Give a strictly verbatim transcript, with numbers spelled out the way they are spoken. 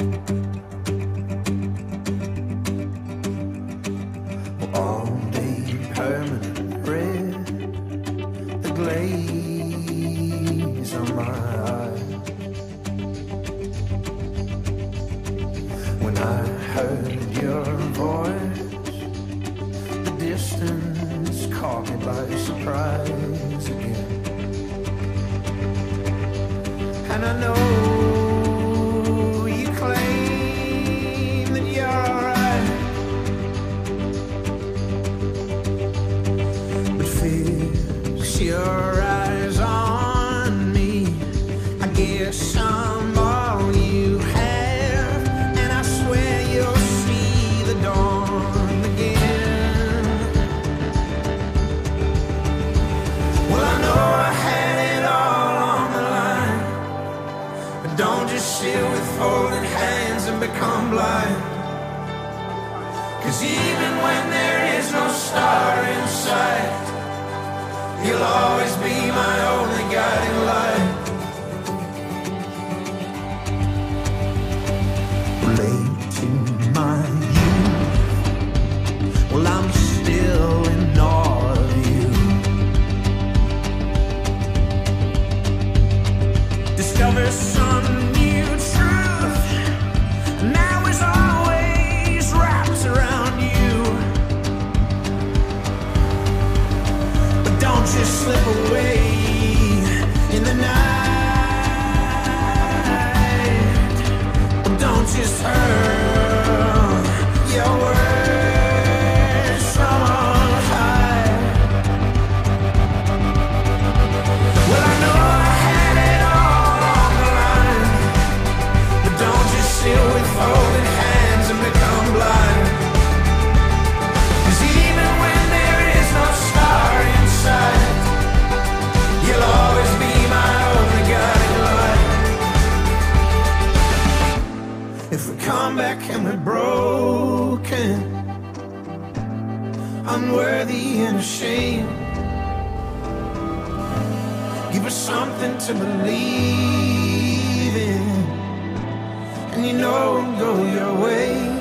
All day permanent red, the glaze on my eyes. When I heard your voice, the distance caught me by surprise again. And I know you claim that you're alright, but fix your eyes on me. I guess I'm all you have, and I swear you'll see the dawn again. Well, I know I had it all on the line, but don't just sit with folded hands and become blind. 'Cause even when there is no star in sight, you'll always be my only guiding light. Late in my youth, well, I'm still in awe of you. Discover some new truth, now is always wrapped around you. But don't just slip away in the night. Don't just hurl your words from on high. Well, I know I had it all on the line, but don't just sit with folded hands and become blind. 'Cause even when there is no star in sight, you'll always be my only guiding light. If we come back and we're broken, unworthy and ashamed, give us something to believe in, and you know it'll go your way.